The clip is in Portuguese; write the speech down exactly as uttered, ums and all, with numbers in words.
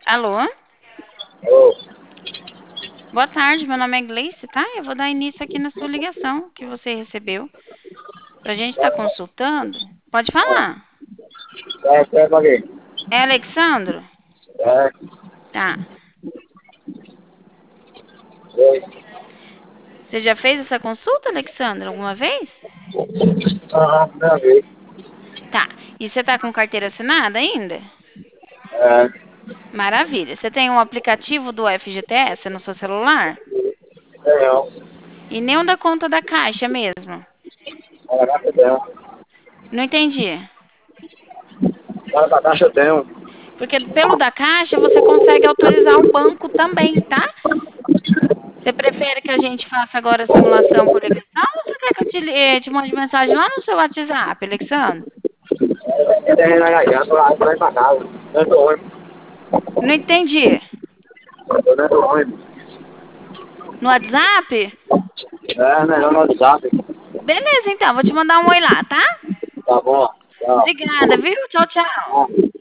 Alô? Ô, Boa tarde, meu nome é Gleice, tá? Eu vou dar início aqui na sua ligação que você recebeu pra gente estar consultando. Pode falar. é, é, paguei. É Alexandro? É, Tá. oi. Você já fez essa consulta, Alexandro, alguma vez? Aham, primeira vez. Tá. E você tá com carteira assinada ainda? É, Maravilha. Você tem um aplicativo do F G T S no seu celular? é, não. E nem o da conta da Caixa mesmo? Olha, na pedra. Não entendi. Olha, da caixa eu tenho. Porque pelo da Caixa você consegue autorizar o banco também, tá? Você prefere que a gente faça agora a simulação por ligação ou você quer que eu te, li- eh, te mande mensagem lá no seu WhatsApp, Alexandre? Eu tenho na garganta, lá, tô indo pra casa. Dentro do ônibus. Não entendi. Tô dentro do ônibus. No WhatsApp? É, melhor no WhatsApp. Beleza, então. Vou te mandar um oi lá, tá? Tá bom, tchau. Obrigada, viu? Tchau, tchau. Ah.